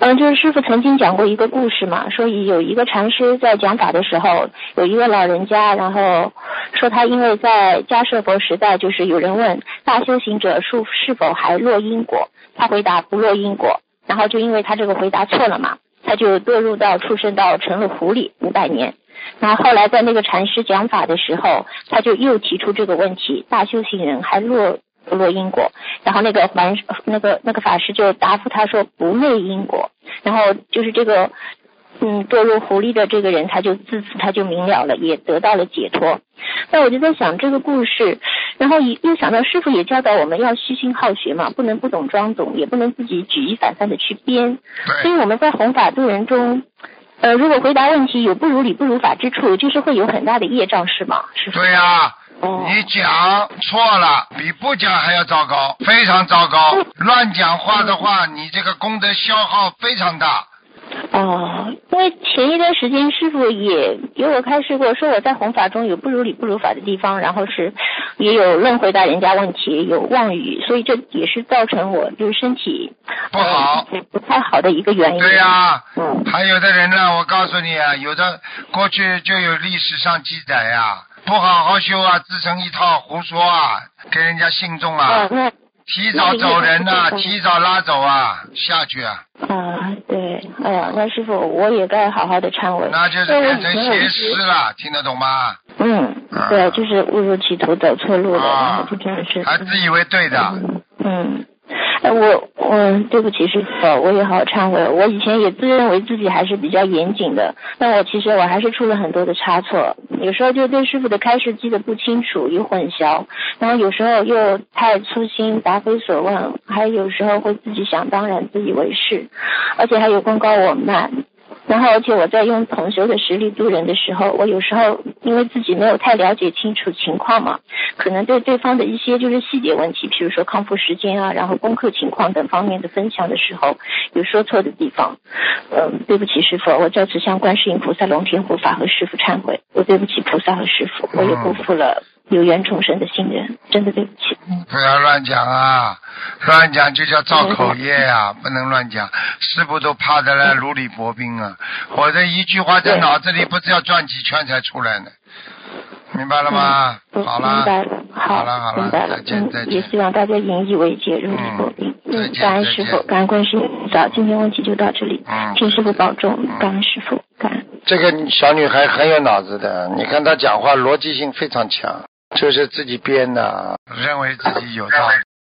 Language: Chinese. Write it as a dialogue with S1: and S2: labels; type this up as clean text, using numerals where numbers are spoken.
S1: 就是师父曾经讲过一个故事嘛，说有一个禅师在讲法的时候，有一个老人家，然后说他因为在迦摄佛时代，就是有人问大修行者是否还落因果，他回答不落因果，然后就因为他这个回答错了嘛，他就堕入到畜生道，成了狐狸500年。然后后来在那个禅师讲法的时候，他就又提出这个问题，大修行人还不落因果，然后那个法师就答复他说不累因果，然后就是这个堕入狐狸的这个人，他就自此他就明了了，也得到了解脱。那我就在想这个故事，然后又想到师父也教导我们要虚心好学嘛，不能不懂装懂，也不能自己举一反三的去编，所以我们在弘法度人中如果回答问题有不如理不如法之处，就是会有很大的业障，是吗？师父？
S2: 对呀，你讲错了比不讲还要糟糕，非常糟糕。乱讲话的话，你这个功德消耗非常大。
S1: 因为前一段时间师父也给我开示过，说我在弘法中有不如理不如法的地方，然后是也有乱回答人家问题，有妄语，所以这也是造成我就是身体
S2: 不好
S1: 不太好的一个原因。
S2: 对呀，还有的人呢，我告诉你啊，有的过去就有历史上记载呀，不好好修啊，自成一套胡说啊，给人家信众啊，提早走人呐，提早拉走啊，下去啊。
S1: 对，哎呀，那师傅我也该好好的忏悔。
S2: 那就是变成邪师了，听得懂吗？
S1: 对，就是误入歧途走错路了，然后就真的是
S2: 还自以为对的。
S1: 我对不起师父，我也好好忏悔。我以前也自认为自己还是比较严谨的，但我还是出了很多的差错，有时候就对师父的开示记得不清楚，有混淆，然后有时候又太粗心，答非所问，还有时候会自己想当然，自以为是，而且还有功高我慢。然后而且我在用同修的实力度人的时候，我有时候因为自己没有太了解清楚情况嘛，可能对对方的一些就是细节问题，比如说康复时间啊，然后功课情况等方面的分享的时候有说错的地方。对不起师父，我在此向观世音菩萨、龙天护法和师父忏悔，我对不起菩萨和师父，我也辜负了有缘重生的信任，真的对不起。
S2: 不要乱讲啊，乱讲就叫造口业啊，不能乱讲，师父都怕得来如履薄冰啊，我这一句话在脑子里不是要转几圈才出来呢，明白了吗？好了，
S1: 明白了，好了，明白了。
S2: 再见。
S1: 也希望大家引以为戒，如履薄冰。感恩师父，感恩观世音菩萨。今天问题就到这里，请师父保重，感恩师父，感恩。
S2: 这个小女孩很有脑子的，你看她讲话逻辑性非常强，就是自己编的，认为自己有道理。